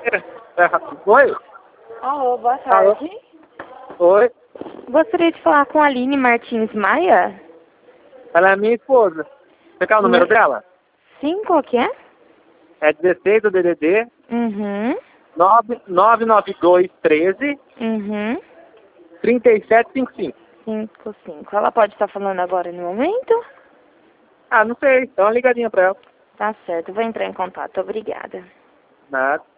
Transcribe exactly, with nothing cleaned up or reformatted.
Oi? Alô, boa tarde. Alô? Oi? Gostaria de falar com a Aline Martins Maia? Ela é minha esposa. Você quer o número Hum. dela? Sim, qual que é? É dezesseis do D D D Uhum. nove nove nove dois treze Uhum. trinta e sete cinquenta e cinco. Cinco, cinco. Ela pode estar falando agora no momento? Ah, não sei. Dá uma ligadinha pra ela. Tá certo, vou entrar em contato. Obrigada. Nada.